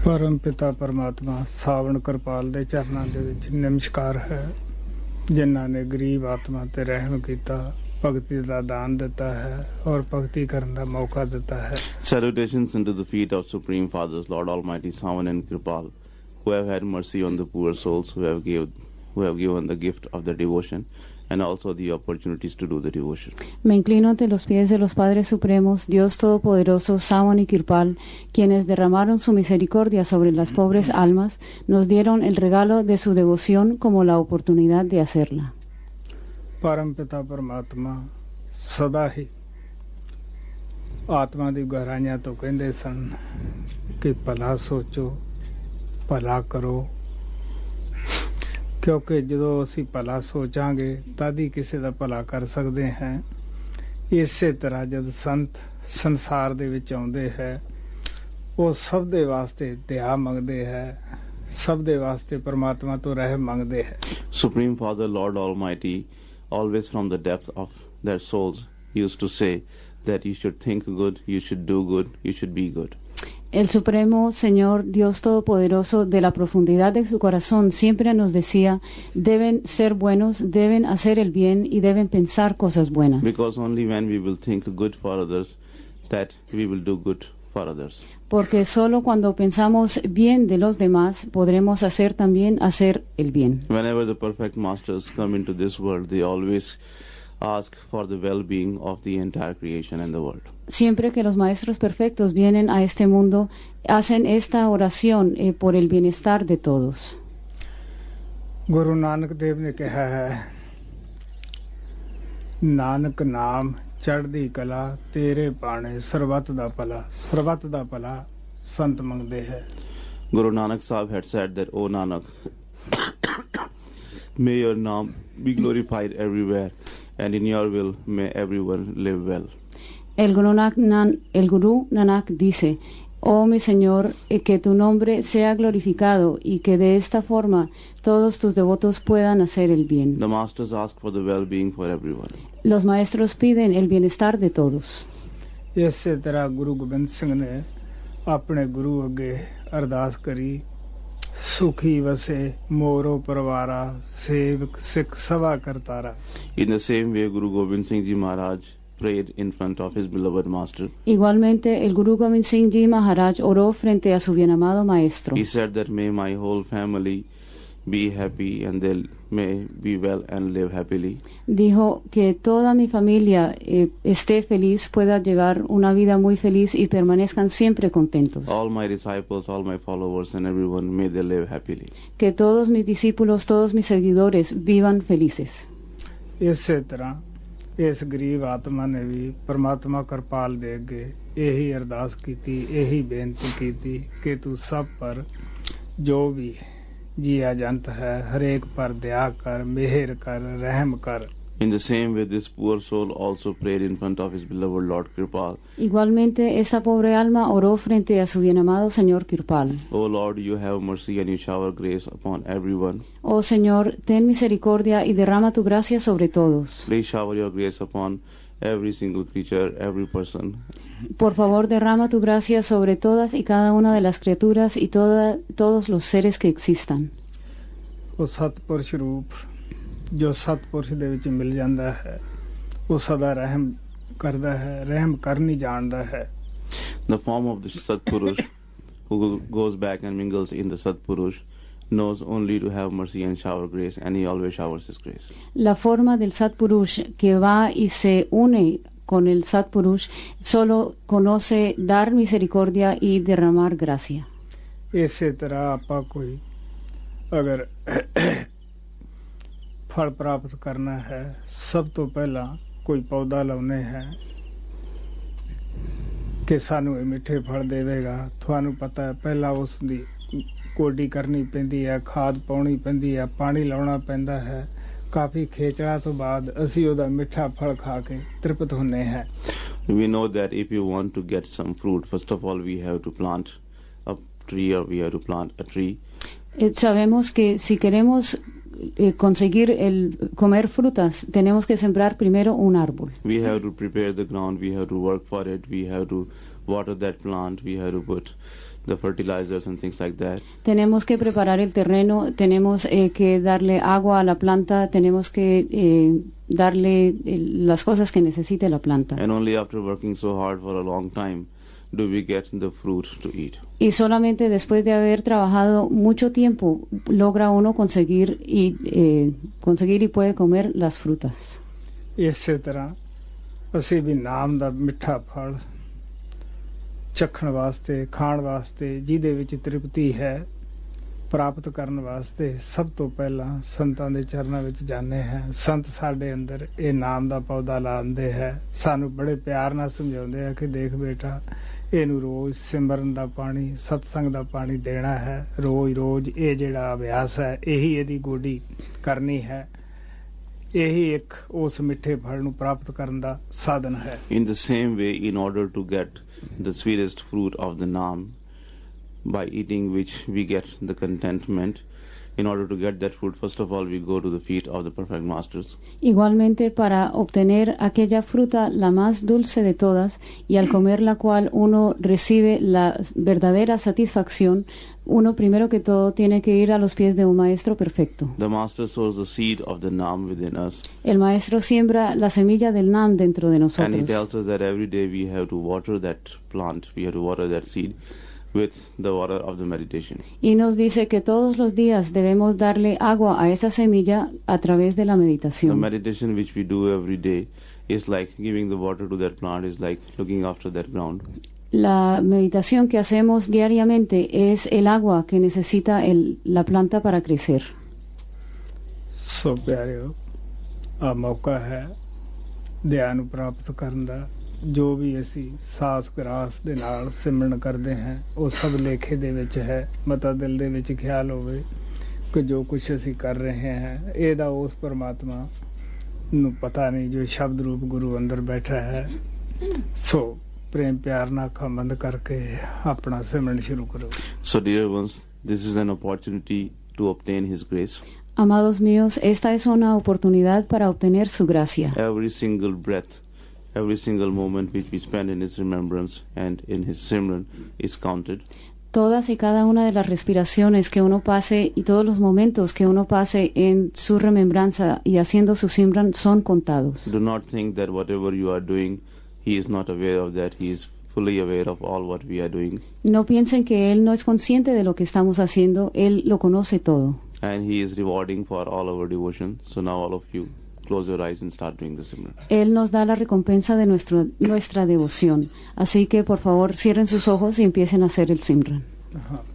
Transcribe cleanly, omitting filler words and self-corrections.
ਪਰਮ ਪਿਤਾ ਪਰਮਾਤਮਾ ਸਾਵਣ ਕਿਰਪਾਲ ਦੇ ਚਰਨਾਂ ਦੇ ਵਿੱਚ ਨਮਸਕਾਰ ਹੈ, ਜਿਨ੍ਹਾਂ ਨੇ ਗਰੀਬ ਆਤਮਾ ਤੇ ਰਹਿਮ ਕੀਤਾ, ਭਗਤੀ ਦਾ ਦਾਨ ਦਿੱਤਾ ਹੈ ਔਰ ਭਗਤੀ ਕਰਨ ਦਾ ਮੌਕਾ ਦਿੱਤਾ ਹੈ. Salutations unto the feet of Supreme Fathers, Lord Almighty Savan and Kripal, who have had mercy on the poor souls, who have given the gift of the devotion and also the opportunities to do the devotion. Me inclino ante los pies de los Padres Supremos, Dios Todopoderoso, Savan y Kirpal, quienes derramaron su misericordia sobre las pobres almas, nos dieron el regalo de su devoción como la oportunidad de hacerla. ਪਰਮ ਪਿਤਾ ਪਰਮਾਤਮਾ ਸਦਾ ਹੀ ਆਤਮਾ ਦੀ ਗਹਿਰਾਈਆਂ ਤੋਂ ਕਹਿੰਦੇ ਸਨ ਕਿ ਭਲਾ ਸੋਚੋ, ਭਲਾ ਕਰੋ, ਕਿਉਂਕਿ ਜਦੋਂ ਅਸੀਂ ਭਲਾ ਸੋਚਾਂਗੇ ਤਦ ਹੀ ਕਿਸੇ ਦਾ ਭਲਾ ਕਰ ਸਕਦੇ ਹਾਂ. ਇਸੇ ਤਰ੍ਹਾਂ ਜਦ ਸੰਤ ਸੰਸਾਰ ਦੇ ਵਿੱਚ ਆਉਂਦੇ ਹੈ, ਉਹ ਸਭ ਦੇ ਵਾਸਤੇ ਦਇਆ ਮੰਗਦੇ ਹੈ, ਸਭ ਦੇ ਵਾਸਤੇ ਪਰਮਾਤਮਾ ਤੋਂ ਰਹਿਮ ਮੰਗਦੇ ਹੈ. Supreme Father, Lord Almighty, always from the depth of their souls, used to say that you should think good, you should do good, you should be good. El Supremo Señor Dios Todopoderoso, de la profundidad de su corazón, siempre nos decía, deben ser buenos, deben hacer el bien y deben pensar cosas buenas. Because only when we will think good for others, that we will do good for others. Porque solo cuando pensamos bien de los demás, podremos también hacer el bien. Whenever the perfect masters come into this world, they always ask for the well-being of the entire creation and the world. Siempre que los maestros perfectos vienen a este mundo, hacen esta oración por el bienestar de todos. Guru ਨਾਨਕ ਦੇਵ ਨੇ ਕਿਹਾ ਹੈ, ਨਾਨਕ ਨਾਮ ਚੜ੍ਹਦੀ ਕਲਾ ਤੇਰੇ ਬਾਣੇ ਸਰਬੱਤ ਦਾ ਭਲਾ, ਸਰਬੱਤ ਦਾ ਭਲਾ ਸੰਤ ਮੰਗਦੇ ਹੈ. Guru Nanak Sahib had said that, O Nanak, may your name be glorified everywhere, and in your will may everyone live well. El Guru Nanak dice, oh mi Señor, que tu nombre sea glorificado y que de esta forma todos tus devotos puedan hacer el bien. The masters ask for the well-being for everyone. Los maestros piden el bienestar de todos. ਇਸੇ ਤਰ੍ਹਾਂ ਗੁਰੂ ਗੋਬਿੰਦ ਸਿੰਘ ਨੇ ਆਪਣੇ ਗੁਰੂ ਅੱਗੇ ਅਰਦਾਸ ਕਰੀ, ਸੁਖੀ ਵਸੇ ਮੋਰੋ ਪਰਵਾਰਾ ਸੇਵਕ ਸਿੱਖ ਸਭਾ ਕਰਤਾਰਾ. In the same way, Guru Gobind Singh Ji Maharaj prayed in front of his beloved master. Igualmente, el Guru Gobind Singh Ji Maharaj oró frente a su bienamado maestro. He said that may my whole family be happy and they may be well and live happily. Dijo que toda mi familia esté feliz, pueda llevar una vida muy feliz y permanezcan siempre contentos. All my disciples, all my followers and everyone, may they live happily. Que todos mis discípulos, todos mis seguidores vivan felices. ਇਸੇ ਤਰ੍ਹਾਂ ਇਸ ਗਰੀਬ ਆਤਮਾ ਨੇ ਵੀ ਪਰਮਾਤਮਾ ਕਿਰਪਾਲ ਦੇ ਅੱਗੇ ਇਹੀ ਅਰਦਾਸ ਕੀਤੀ, ਇਹੀ ਬੇਨਤੀ ਕੀਤੀ ਕਿ ਤੂੰ ਸਭ ਪਰ ਜੋ ਵੀ ਜੀਆ ਜੰਤ ਹੈ ਹਰੇਕ ਪਰ ਦਇਆ ਕਰ, ਮਿਹਰ ਕਰ, ਰਹਿਮ ਕਰ. In the same way, this poor soul also prayed in front of his beloved Lord Kirpal. Igualmente, esa pobre alma oró frente a su bienamado Señor Kirpal. O Lord, you have mercy and you shower grace upon everyone. Oh Señor, ten misericordia y derrama tu gracia sobre todos. Please shower your grace upon every single creature, every person. Por favor, derrama tu gracia sobre todas y cada una de las criaturas y todos los seres que existan. ਉਹ ਸਤਿਪੁਰਸ਼ ਰੂਪ ਜੋ ਸਤਿਪੁਰਸ਼ ਦੇ ਵਿੱਚ ਮਿਲ ਜਾਂਦਾ ਹੈ, ਉਹ ਸਦਾ ਰਹਿਮ ਕਰਦਾ ਹੈ, ਰਹਿਮ ਕਰਨੀ ਜਾਣਦਾ ਹੈ. The form of the Satpurush who goes back and mingles in the Satpurush knows only to have mercy and shower grace, and he always showers his grace. La forma del Satpurush que va y se une con el Satpurush solo conoce dar misericordia y derramar gracia. ਇਸੇ ਤਰ੍ਹਾਂ ਆਪਾਂ ਕੋਈ ਅਗਰ ਫਲ ਪ੍ਰਾਪਤ ਕਰਨਾ ਹੈ, ਸਭ ਤੋਂ ਪਹਿਲਾਂ ਕੋਈ ਪੌਦਾ ਲਾਉਨੇ ਹੈ ਕਿ ਸਾਨੂੰ ਇਹ ਮਿੱਠੇ ਫਲ ਦੇਵੇਗਾ. ਤੁਹਾਨੂੰ ਪਤਾ ਹੈ ਪਹਿਲਾਂ ਉਸ ਦੀ ਕੋਡੀ ਕਰਨੀ ਪੈਂਦੀ ਹੈ, ਖਾਦ ਪਾਉਣੀ ਪੈਂਦੀ ਹੈ, ਪਾਣੀ ਲਾਉਣਾ ਪੈਂਦਾ ਹੈ. ਕਾਫੀ ਖੇਚਲਾ ਤੋਂ ਬਾਅਦ ਅਸੀਂ ਉਹਦਾ ਮਿੱਠਾ ਫਲ ਖਾ ਕੇ ਤ੍ਰਿਪਤ ਹੁੰਨੇ ਹਾਂ. We know that if you want to get some fruit, first of all we have to plant a tree or we have to plant a tree. Sabemos que si queremos conseguir comer frutas, tenemos que sembrar primero un árbol. We have to prepare the ground, we have to work for it, we have to water that plant, we have to put the fertilizers and things like that. Tenemos que preparar el terreno, tenemos que darle agua a la planta, tenemos que darle las cosas que necesite la planta. And only after working so hard for a long time do we get the fruit to eat. Y solamente después de haber trabajado mucho tiempo logra uno conseguir y puede comer las frutas. ਇਸੇ ਤਰ੍ਹਾਂ ਅਸੀਂ ਵੀ ਨਾਮ ਦਾ ਮਿੱਠਾ ਫਲ ਚੱਖਣ ਵਾਸਤੇ, ਖਾਣ ਵਾਸਤੇ, ਜਿਹਦੇ ਵਿੱਚ ਤ੍ਰਿਪਤੀ ਹੈ, ਪ੍ਰਾਪਤ ਕਰਨ ਵਾਸਤੇ ਸਭ ਤੋਂ ਪਹਿਲਾਂ ਸੰਤਾਂ ਦੇ ਚਰਨਾਂ ਵਿੱਚ ਜਾਂਦੇ ਹਾਂ। ਸੰਤ ਸਾਡੇ ਅੰਦਰ ਇਹ ਨਾਮ ਦਾ ਪੌਦਾ ਲਾਉਂਦੇ ਹੈ, ਸਾਨੂੰ ਬੜੇ ਪਿਆਰ ਨਾਲ ਸਮਝਾਉਂਦੇ ਆ ਕਿ ਦੇਖ ਬੇਟਾ, ਇਹਨੂੰ ਰੋਜ਼ ਸਿਮਰਨ ਦਾ ਪਾਣੀ, ਸਤਸੰਗ ਦਾ ਪਾਣੀ ਦੇਣਾ ਹੈ, ਰੋਜ਼ ਇਹ ਜਿਹੜਾ ਅਭਿਆਸ ਹੈ, ਇਹੀ ਇਹਦੀ ਗੋਡੀ ਕਰਨੀ ਹੈ। ਇਹੀ ਇੱਕ ਉਸ ਮਿੱਠੇ ਫਲ ਨੂੰ ਪ੍ਰਾਪਤ ਕਰਨ ਦਾ ਸਾਧਨ ਹੈ। In the same way, in order to get the sweetest fruit of the Naam, by eating which we get the contentment, in order to get that fruit, first of all, we go to the feet of the perfect masters. Igualmente, para obtener aquella fruta, la más dulce de todas, y al comer la cual uno recibe la verdadera satisfacción, uno primero que todo tiene que ir a los pies de un maestro perfecto. The master sows the seed of the Naam within us. El maestro siembra la semilla del Naam dentro de nosotros. And he tells us that every day we have to water that plant, we have to water that seed with the water of the meditation. Y nos dice que todos los días debemos darle agua a esa semilla a través de la The meditación. meditation which we do every day is like giving the water to that plant, is like looking after that ground. La meditación que hacemos diariamente es el agua que necesita la planta para crecer. ਸੋ ਪਿਆਰਿਓ, ਆ ਮੌਕਾ ਹੈ ਧਿਆਨ ਨੂੰ ਪ੍ਰਾਪਤ ਕਰਨ ਦਾ। ਜੋ ਵੀ ਅਸੀਂ ਸਾਸ ਗਰਾਸ ਦੇ ਨਾਲ ਸਿਮਰਨ ਕਰਦੇ ਹਾਂ, ਉਹ ਸਭ ਲੇਖੇ ਦੇ ਵਿੱਚ ਹੈ। ਮਤਾ ਦਿਲ ਦੇ ਵਿੱਚ ਖਿਆਲ ਹੋਵੇ ਕਿ ਜੋ ਕੁਝ ਅਸੀਂ ਕਰ ਰਹੇ ਹਾਂ, ਇਹਦਾ ਉਸ ਪਰਮਾਤਮਾ ਨੂੰ ਪਤਾ ਨਹੀਂ ਜੋ ਸ਼ਬਦ ਰੂਪ ਗੁਰੂ ਅੰਦਰ ਬੈਠਾ ਹੈ। ਸੋ ਪ੍ਰੇਮ ਪਿਆਰ ਨਾਲ ਅੱਖਾਂ ਬੰਦ ਕਰਕੇ ਆਪਣਾ ਸਿਮਰਨ ਸ਼ੁਰੂ ਕਰੋ। So dear ones, this is an opportunity to obtain His grace. Amados míos, esta es una oportunidad para obtener su gracia. Every single breath, every single moment which we spend in His remembrance and in His Simran is counted. Todas y cada una de las respiraciones que uno pase y todos los momentos que uno pase en su remembranza y haciendo su Simran son contados. Do not think that whatever you are doing, He is not aware of that. He is fully aware of all what we are doing. No piensen que Él no es consciente de lo que estamos haciendo, Él lo conoce todo. And He is rewarding for all our devotion. So now all of you close your eyes and start doing the Simran. Él nos da la recompensa de nuestra devoción. Así que por favor cierren sus ojos y empiecen a hacer el Simran. Ajá.